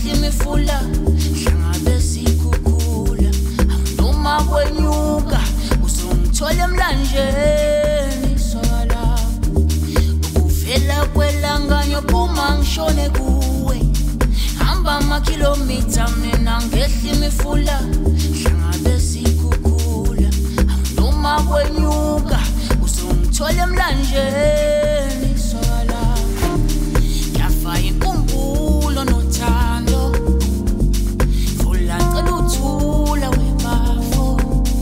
ngehla imifula hlangabe sikukula noma kwenyuka uzongithola emlanjeni sola ukuvela kwelanganyo phuma ngishone kuwe hamba amakhilomitha mina ngehla imifula hlangabe sikukula noma kwenyuka uzongithola emlanjeni sola yafa inkumbulo nothando vula cela uthula webafo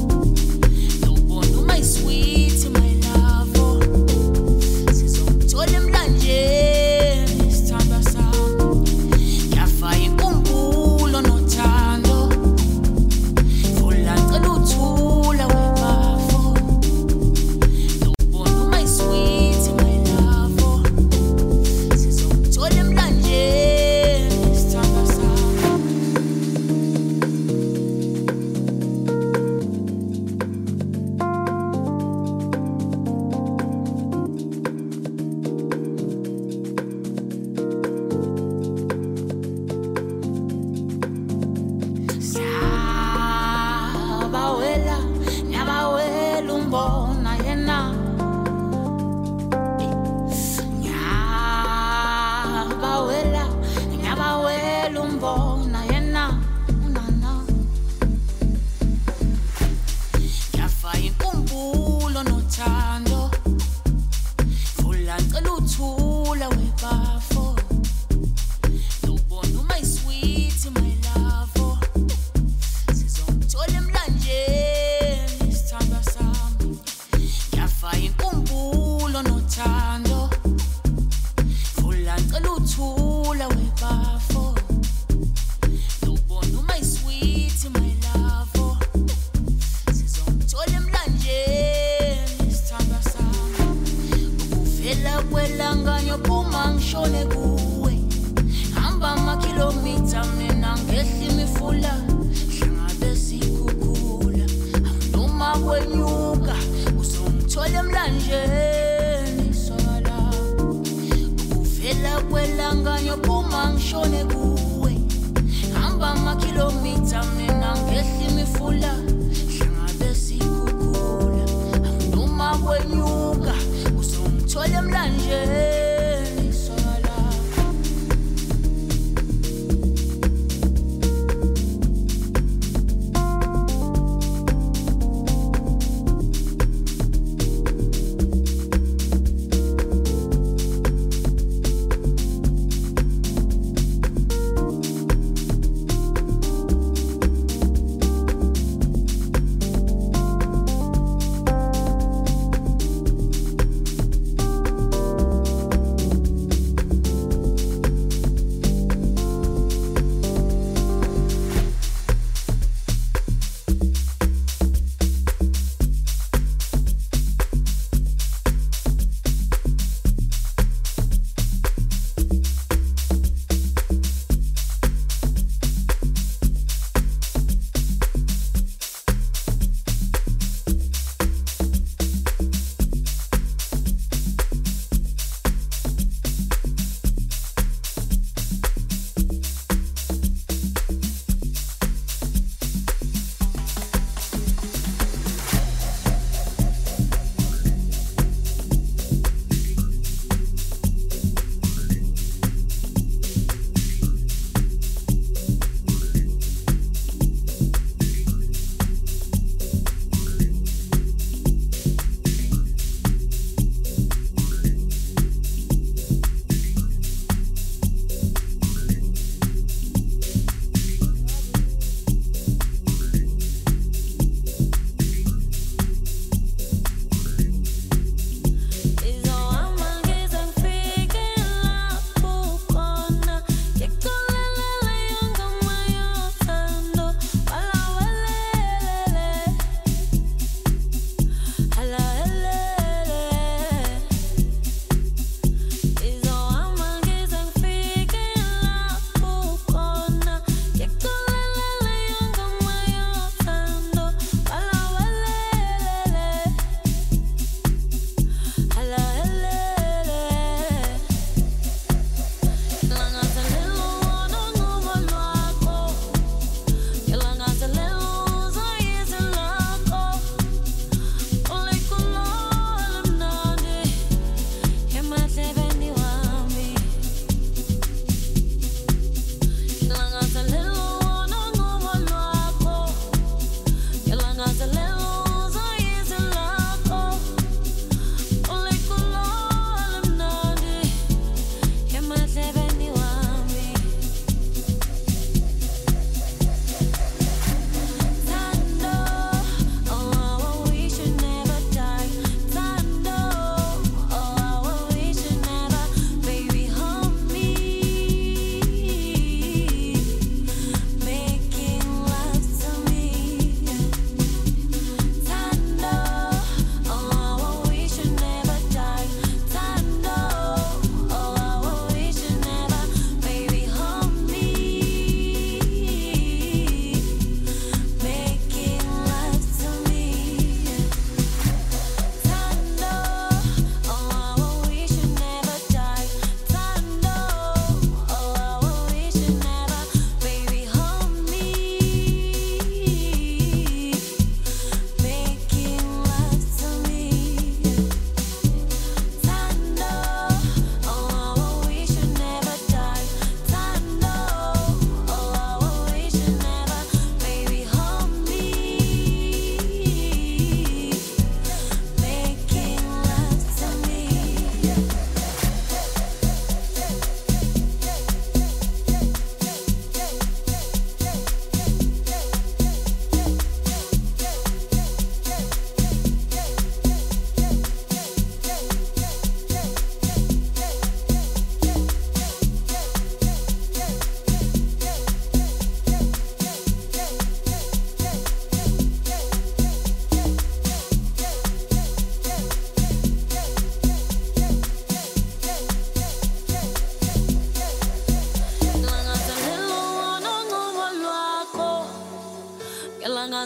ubona my sweet my love sizongithola emlanjeni sithanda sami yafa inkumbulo nothando vula cela uthula webafo ubona my sweet my love sizongithola emlanjeni sithanda sami nyabawela umbona yena nyabawela umbona yena unana yafa inkumbulo nothando vula cela uthula webafo ubona my sweet my love sizongithola emlanjeni sithanda sami yafa inkumbulo nothando vula cela uthula webafo ubona my sweet my love sizongithola emlanjeni sithanda sami ukuvela kwelanganyo phuma ngishone kuwe hamba amakhilomitha mina ngehla imifula hlangabe sikukula noma kwenyuka uzongithola emlanjeni sola ukuvela kwelanganyo phuma ngishone kuwe hamba amakhilomitha mina ngehla imifula hlangabe sikukula noma kwenyuka uzongithola emlanjeni sola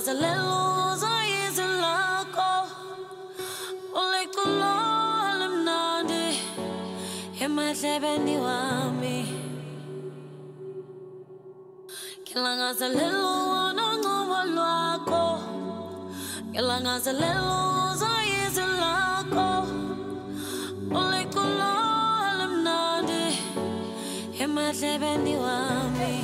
Ngilangazelelo zoyizi lakho ulikulola mnandi emadlebeni wami Ngilangazelelo noncumo lwakho Ngilangazelelo zoyizi lakho ulikulola mnandi emadlebeni wami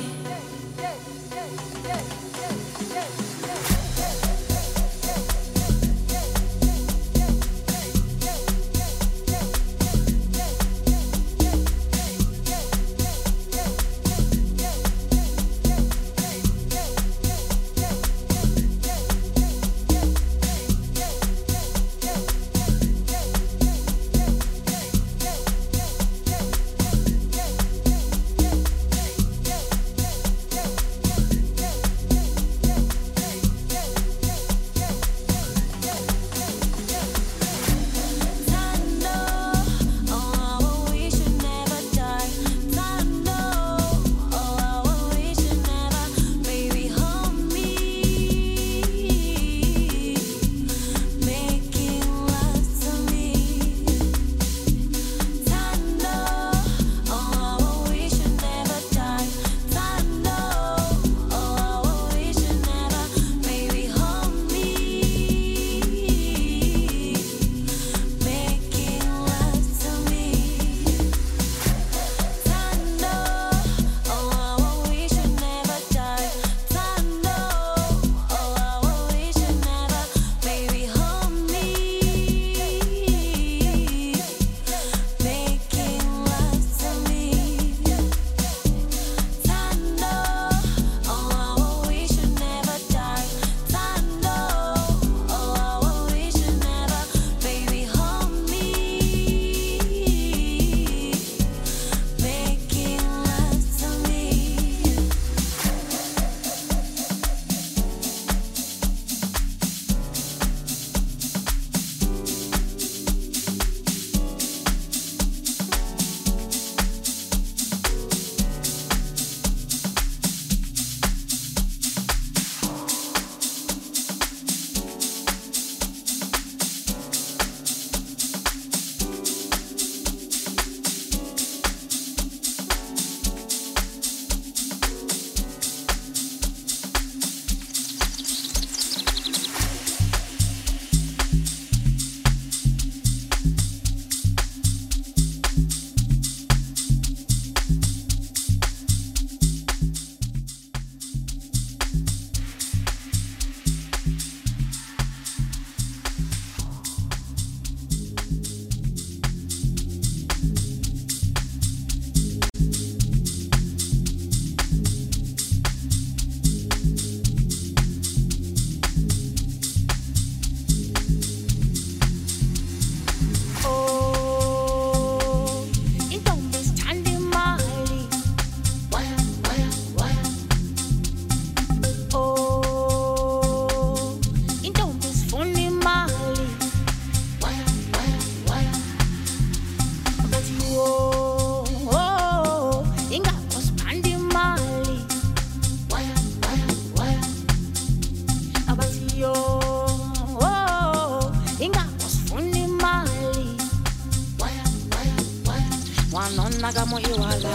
Nagamo iwala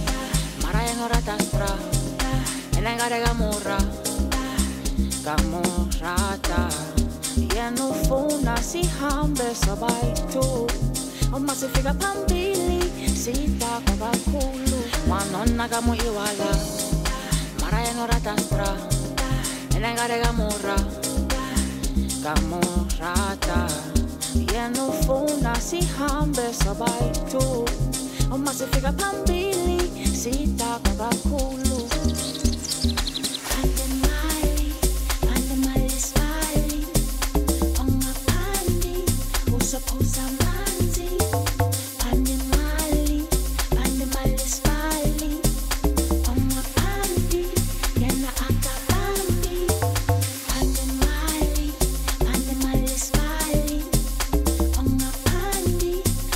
Maraya noratastra Enengare gamurra Gamurrata Yanufuna sihambe sabaitu Uma sifika pambili Sita kwa bakulu Wanona gamo iwala Maraya noratastra Enengare gamurra Gamurrata Yanufuna sihambe sabaitu Uma sifika pambili Sita kwa bakulu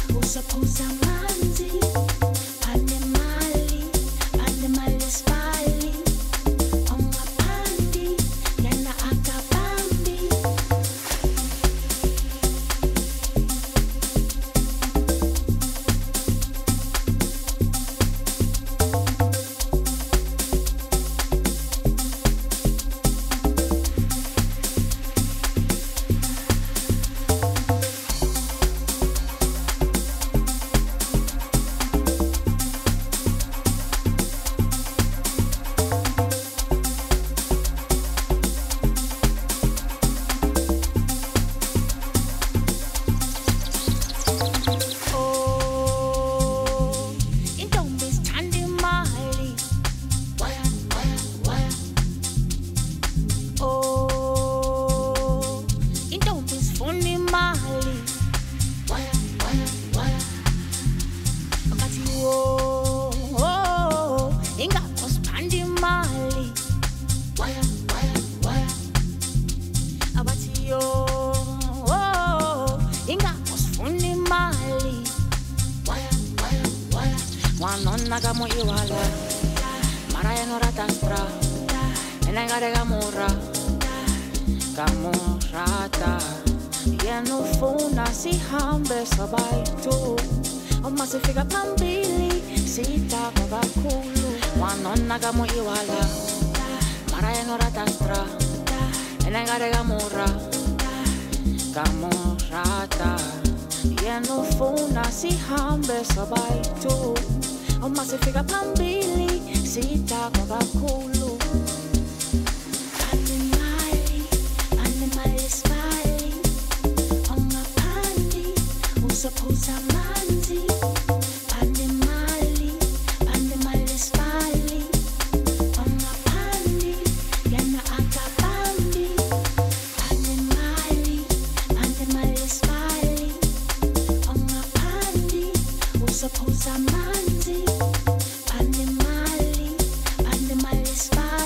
Spy kamo iwala mara ya no ratastra enengare gamura kamurata ya no funa sihambe sabaitu uma sifika pambili sita kakulu wanona kamo iwala mara ya no ratastra enengare gamura kamurata ya no funa sihambe sabaitu uma sifika pambili sita kakulu Usapuza manzi pande mali spali Onga pandi yana akapandi pande mali spali Onga pandi usapuza manzi pande mali spali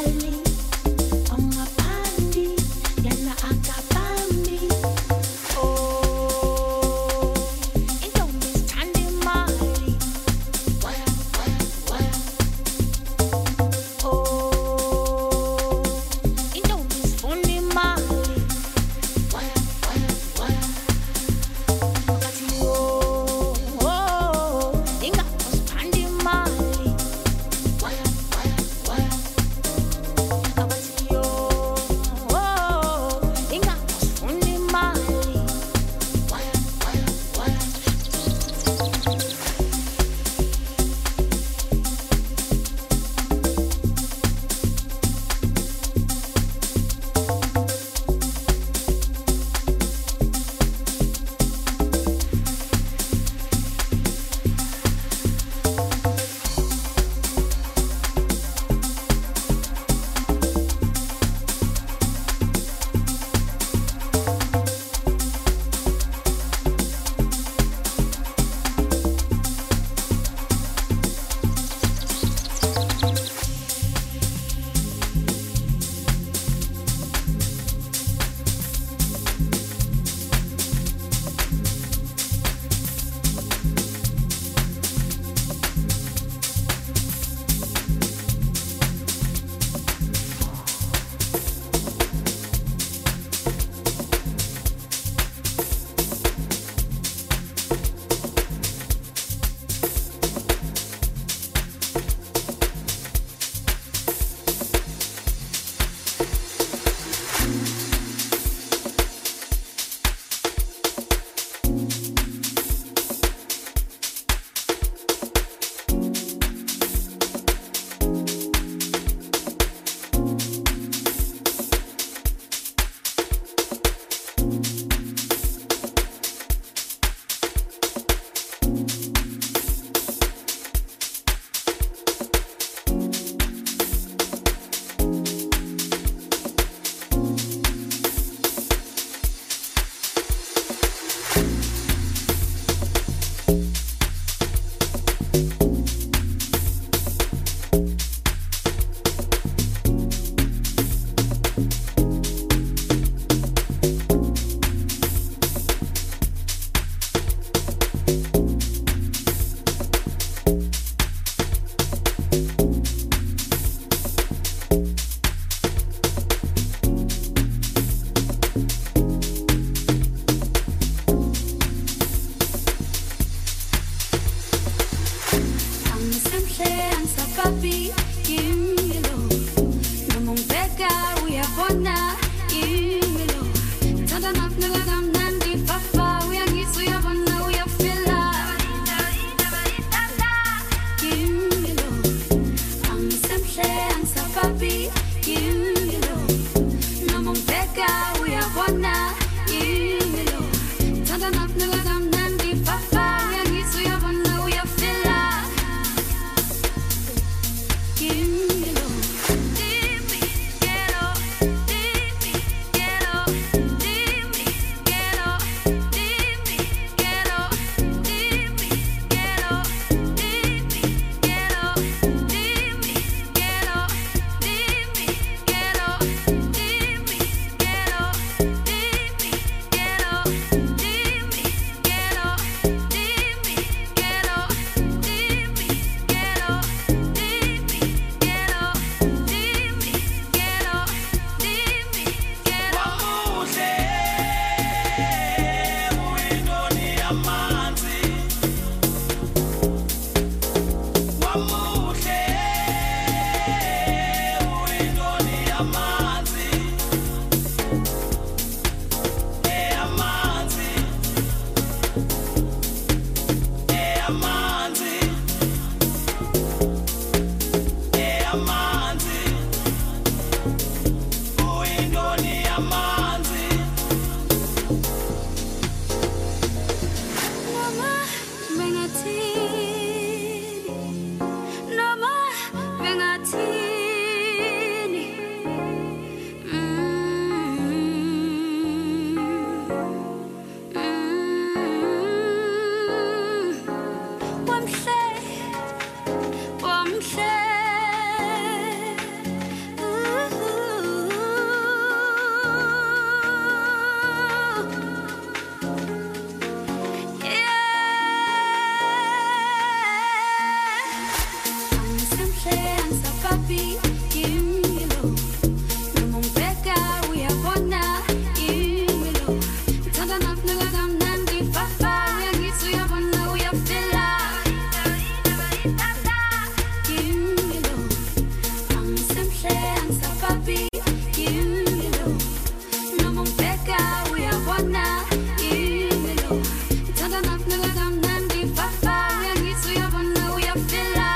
Simple angisababi yimilo noma ngibheka uyabona yimilo ngithanda nakunika kamnandi papa uyangithi uyabona uyafila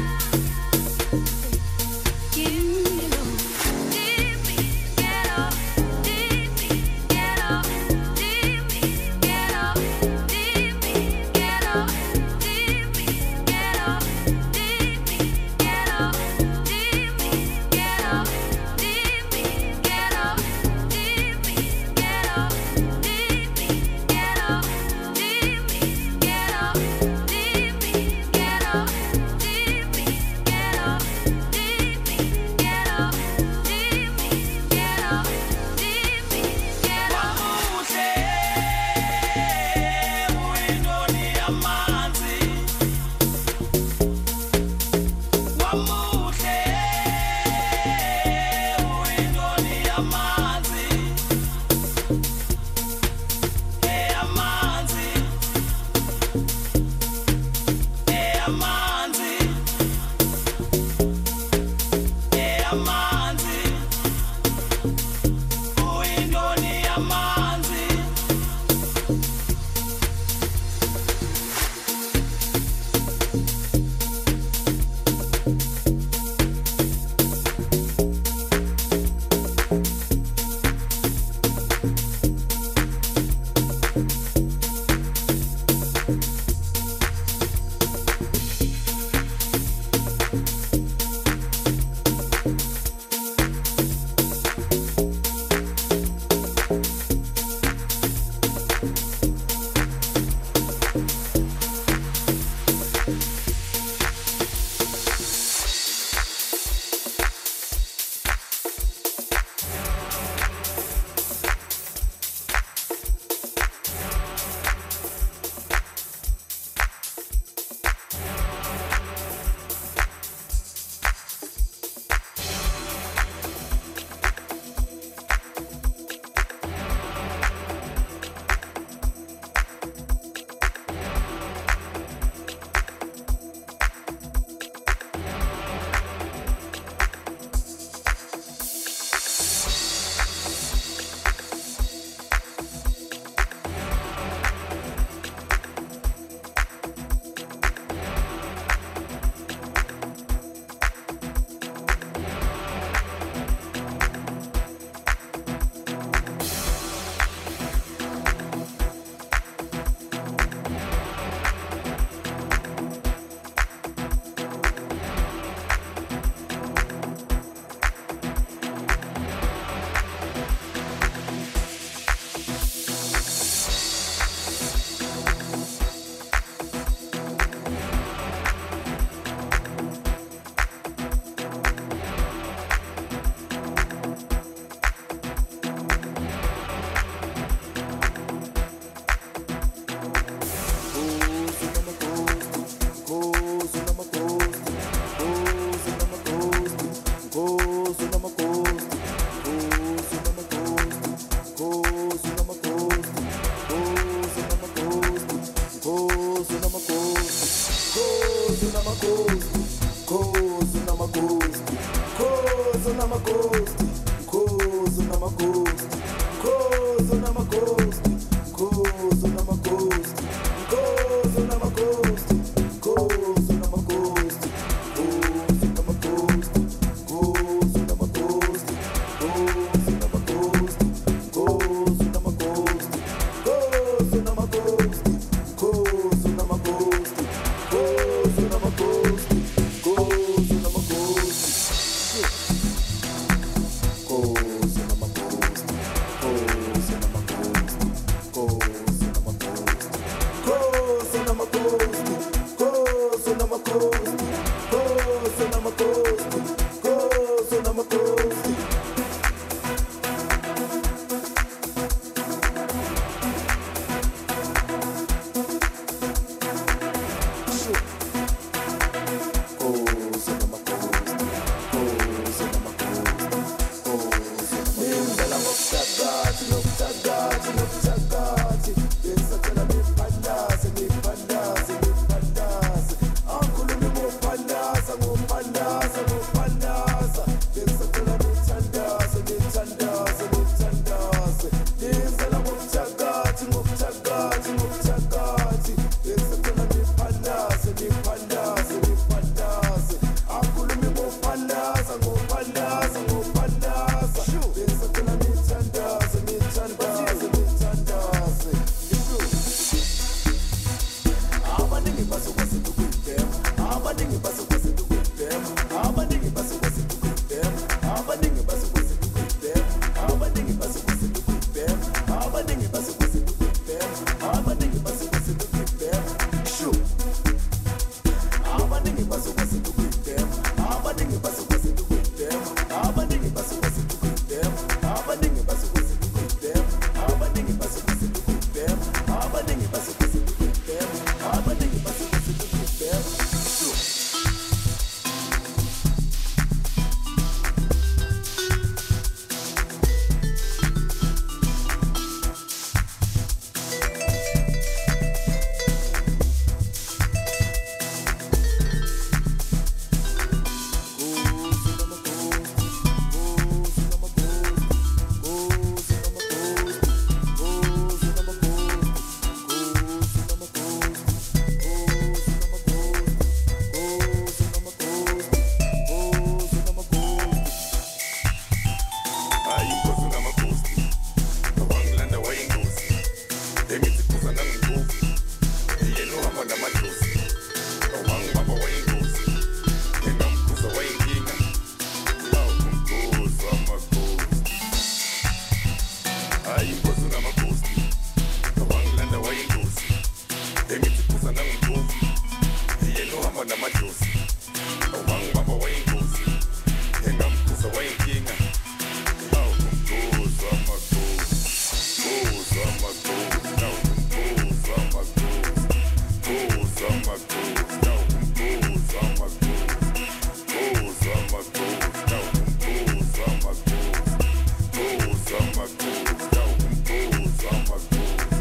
yimilo Dimi get up Dimi get up Dimi get up Dimi get up Dimi get up Dimi get up Dimi get up Dimi get up Dimi get up Dimi get up Dimi get up Dimi get up Dimi get up Dimi get up Dimi get up Dimi get up Inkosi ngamagosti Wangilanda wayingosi Engithi phuza nangumgosi Yena uhamba namadlozi Wangibamba wayingosi Engamphuza wayinkinga Awu umgosi wamagosi Gosi wamagosi Awu umgosi wamagosi Gosi wamagosi Awu umgosi wamagosi Gosi wamagosi Awu umgosi wamagosi Gosi wamagosi Awu umgosi wamagosi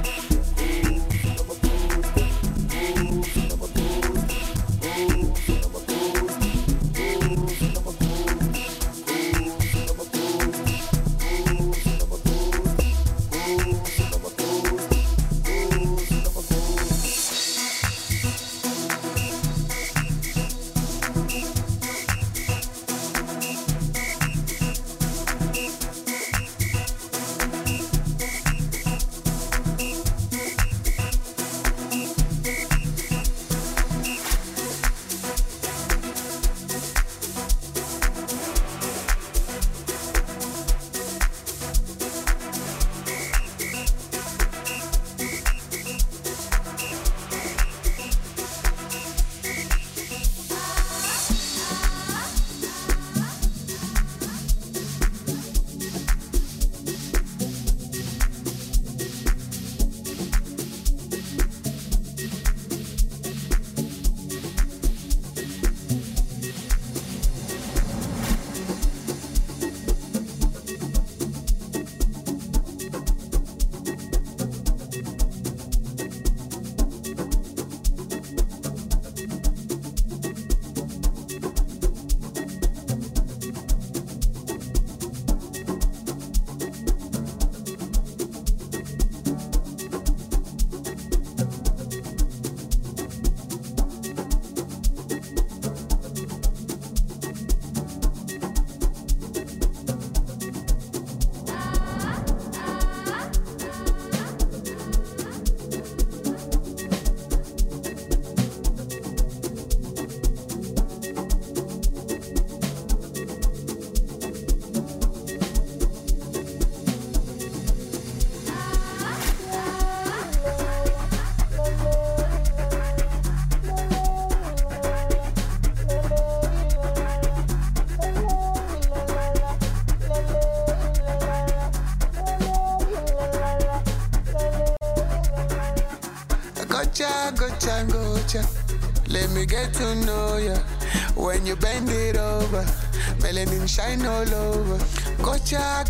Gotcha. Let me get to know ya. When you bend it over, melanin shine all over. Gotcha.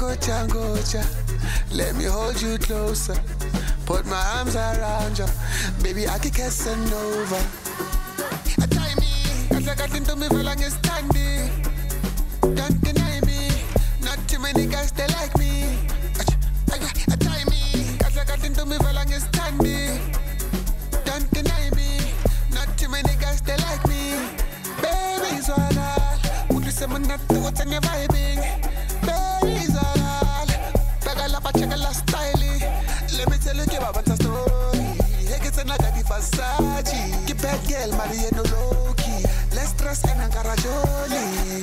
Let me hold you closer. Put my arms around you. Baby, I can Casanova. Tie me, as I got into me for long standing. Don't deny me. Not too many guys, they like me. Tie me, as I got into me for long standing. Don't deny me, not too many guys they like me. Baby's all, would you say my nut to what's in your vibing? Baby's all, Bagalapa check a last styling. Let me tell you about a story. Hey, get another Versace. Keep that girl, Mariano Loki. Let's dress and Ankara Jolie.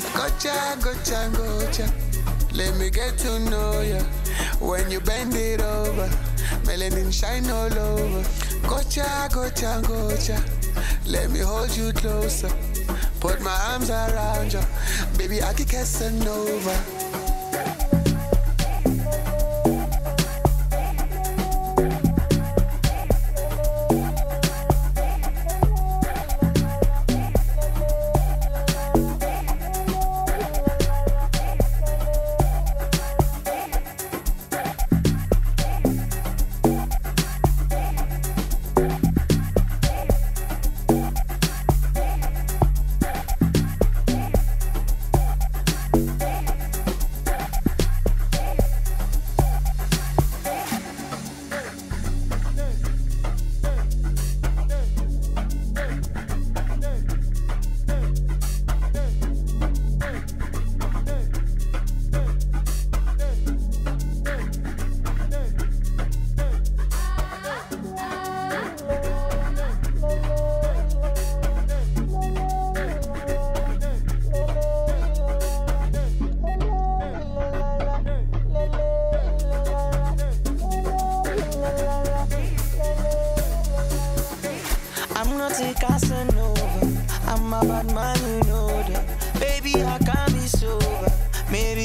Gotcha. Let me get to know ya. When you bend it over, melanin shine all over. Gotcha. Let me hold you closer. Put my arms around you. Baby, I can Casanova.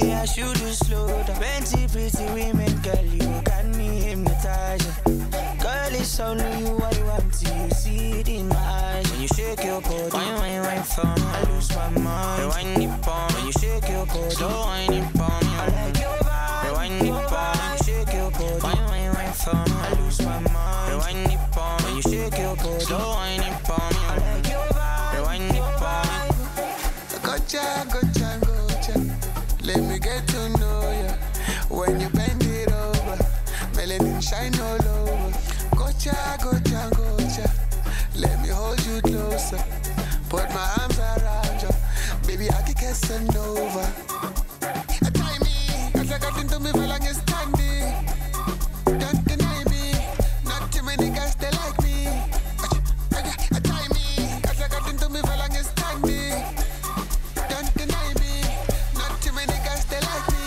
Maybe I should do slow down. 20 pretty women, girl, you got me hypnotized. Girl, it's only you I want to. You see it in my eyes. When you shake your body, wine for me, I lose my mind. Rewind it for me. When you shake your body, slow wine it for me. I like your vibe. Rewind it for me. When you shake your body, wine for me, I lose my mind. Rewind it for me. When you shake your body, slow wine it for me. I like your vibe. Rewind it for me. Gotcha, gotcha, gotcha. Let me get to know ya. When you bend it over, melanin shine all over. Gotcha, gotcha, gotcha. Let me hold you closer. Put my arms around you. Baby, I can get some over. Tie me, as I got into me for long standing. Don't deny me. Not too many guys they like me. Tie me, as I got into me for long standing. Don't deny me. Not too many guys they like me.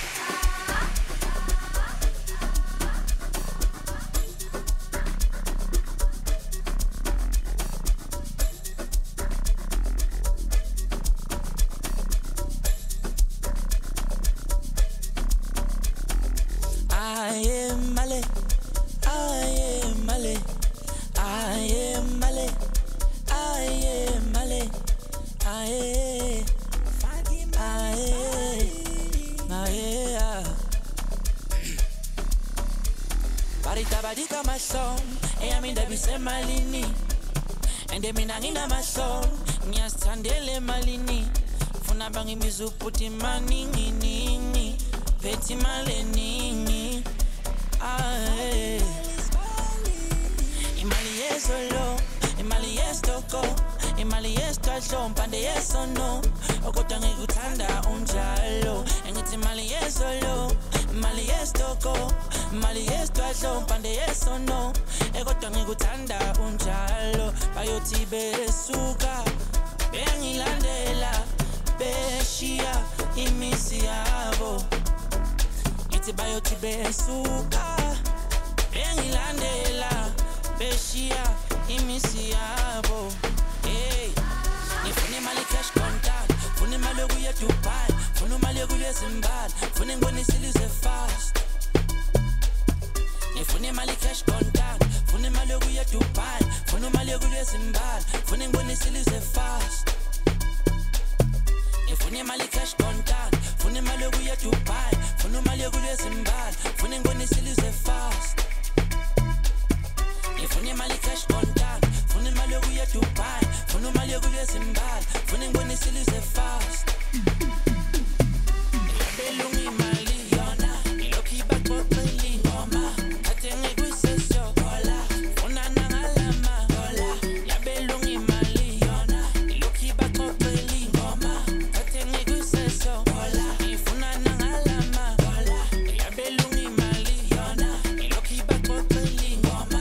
Badika my song, I mean that we say malini. And they mean angina my song, nya standele malini. Funa bangi mizu puti maningi ningi, peti malenini. Imali yes or low, imali yes toko, imali yes touchdown, pande yes or no. Okotangi gutanda unjalo, and it's imali yes or low, imali yes toko, imali yes touchdown, pande yes or no. Okotangi gutanda unjalo, bayoti besuka, bengi landela, beshia, imisiabo. It's bayoti besuka, bengi landela, beshia, imisiabo. Hey, nifune mali cash contact, fune mali kuya Dubai, fune mali kuya Zimbabwe, fune ngoni silize fast. Nifune mali cash contact, fune mali kuya Dubai, fune mali kuya Zimbabwe, fune ngoni silize fast. Nifune mali cash contact, fune mali kuya Dubai, fune mali kuya Zimbabwe, fune ngoni silize fast. Fune mali cash contact, fune mali kuya Dubai, fune mali kuya Zimbabwe, fune ngoni silize fast. Belungi mali yona, iloki bakbo kweli ngoma, atenge kwisesyo hola, funa nangalama hola. Ya belungi mali yona, iloki bakbo kweli ngoma, atenge kwisesyo hola, ifuna nangalama hola. Ya belungi mali yona, iloki bakbo kweli ngoma.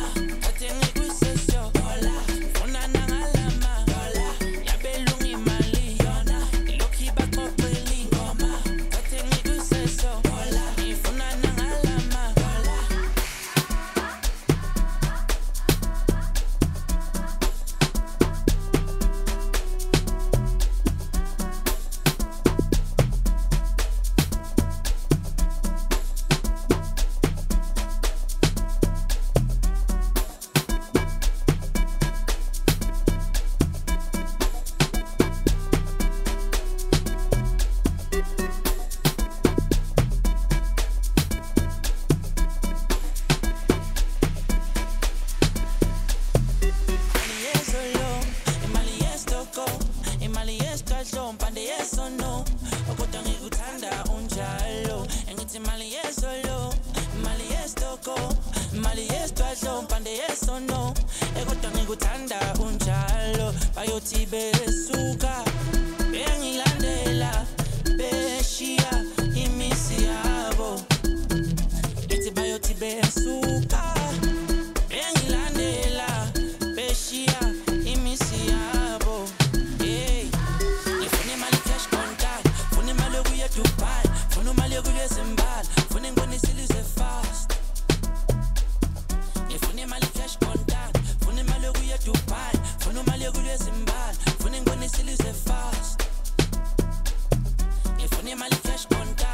Fune mali cash contact.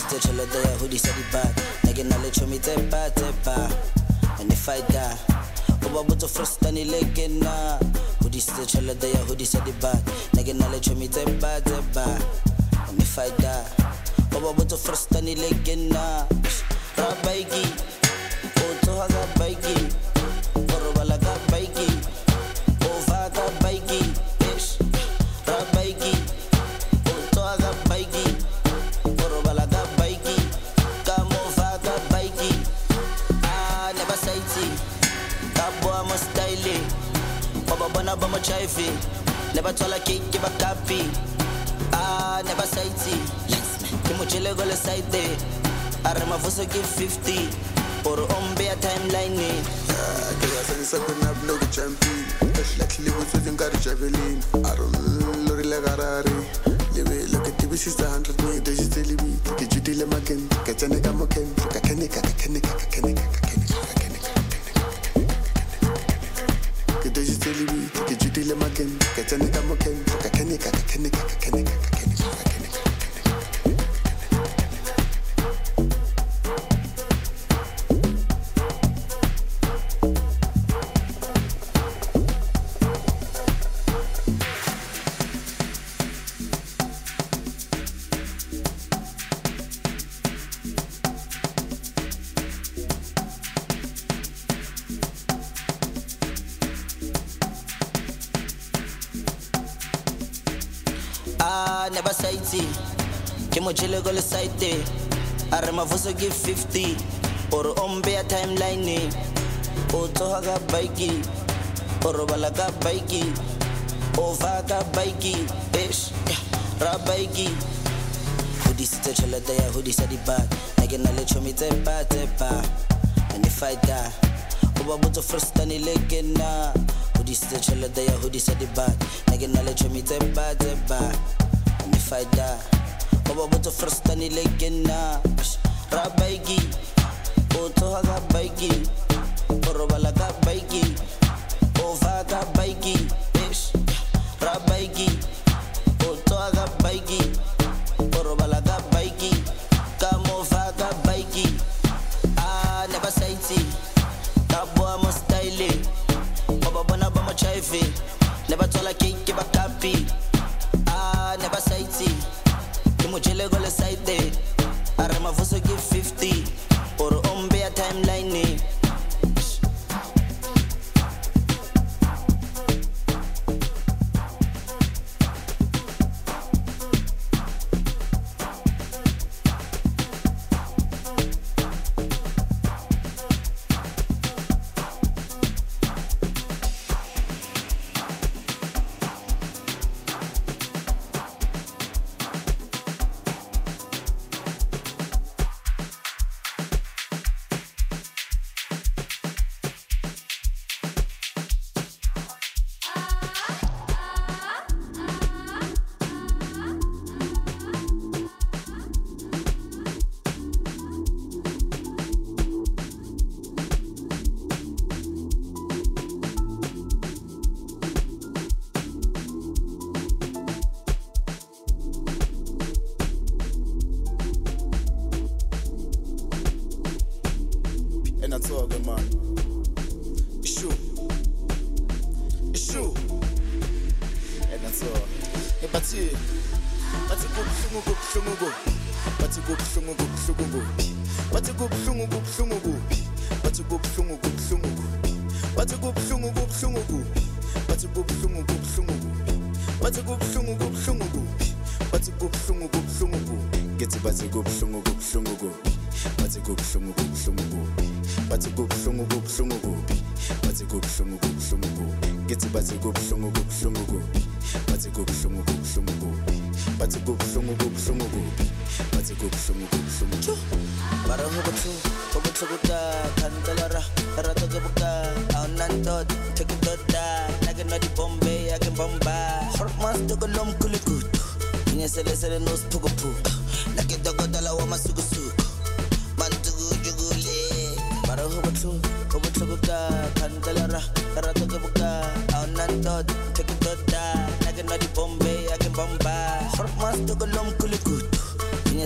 the chelada ya hoodie said it bad. Nigga na let me tepa. And if I die, Oba buto first tani leke na. Hoodie the chelada ya hoodie said it bad. Nigga na let me tepa. And if I die, Oba buto first tani leke na. Rabaiki, Oto haga baiki, Orobala ga baiki, Ova ga baiki, ish. Rabaiki, Oto haga baiki, Orobala ga baiki, Kamova ga baiki. Ah, never sighty, Kabo amo style, Baba bana bama chaifi, never tola cake give a copy. Ah, never sighty, Kimuchele go le side. Arma fuso give 50 or ombe a timeline. Kaya sa isa ko na vlog champion. Lately was using car javelin. Aron lori la garari. Lewe look at TV 600 me. This is telling me. Get you deal again. Kachane kamoken. Kakenika. This is telling me. Get you deal again. Kachane kamoken. Kakenika. Never sighty, Kimochile go le side. Arma fuso give 50 or ombe a timeline. Oto haga baiki, Orobala ga baiki, Ova ga baiki, ish. Rabaiki, hoodie sita chelada ya hoodie said it bad. Nigga na let me tepa. And if I die, Oba buto first tani leke na. Hoodie sita chelada ya hoodie said it bad. Nigga na let me tepa. And if I die, Oba buto first tani leke na. Rabaiki, Oto haga baiki, Orobala ga baiki, Ova ga baiki, ish. Rabaiki, Oto haga baiki, Orobala ga baiki, Kamova ga baiki. Ah, never sighty, Kabo amo style, Oba bona bama chaifi, never tola cake give a copy. Ah, never sighty, Kimuchile go le side. Arma fuso give 50 or ombe a timeline.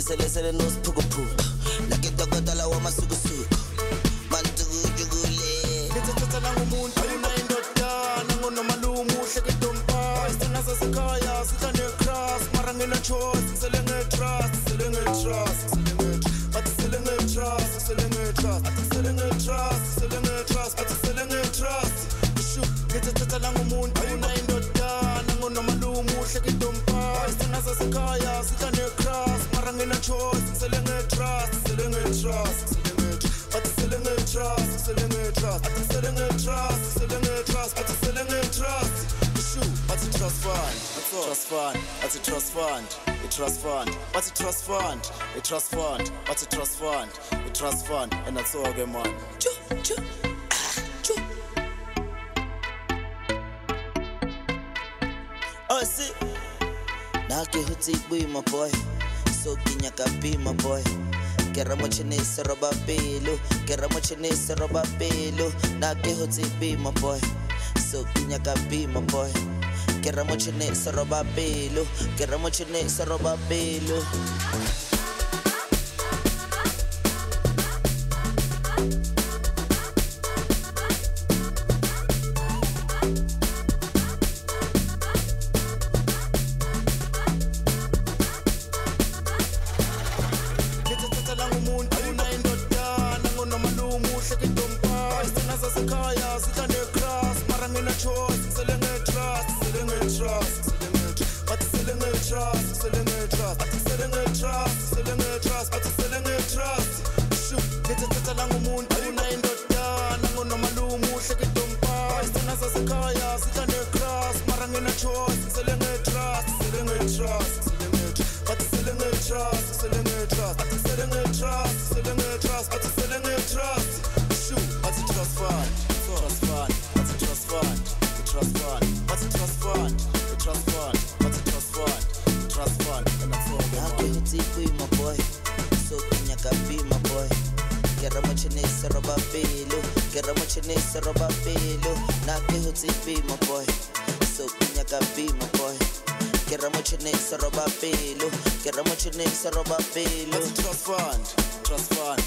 Sele no spuku. Like a doctor wa masuku. Man jugule. Lithatha nangumuntu ayinayindoda nangonomalumu hlekedompa isithina sasekhaya sidla necross mara ngina choice sele ngetrust but sele ngetrust shu lithatha nangumuntu ayinayindoda nangonomalumu hlekedompa isithina sasekhaya sidla necross mara ngina choice sele ngetrust but selling a trust, shoot, what's a trust fund? Trust fund, what's a trust fund? A trust fund, what's a trust fund? A trust fund, what's a trust fund? A trust fund, and that's all again, man. Oh, see, Naki Huti Bui, my boy, so Kinyaka be my boy. Kera mochinese roba pelo, na ke hoti be my boy, so kinyaka be my boy. Kera mochinese roba pelo, Trust fund,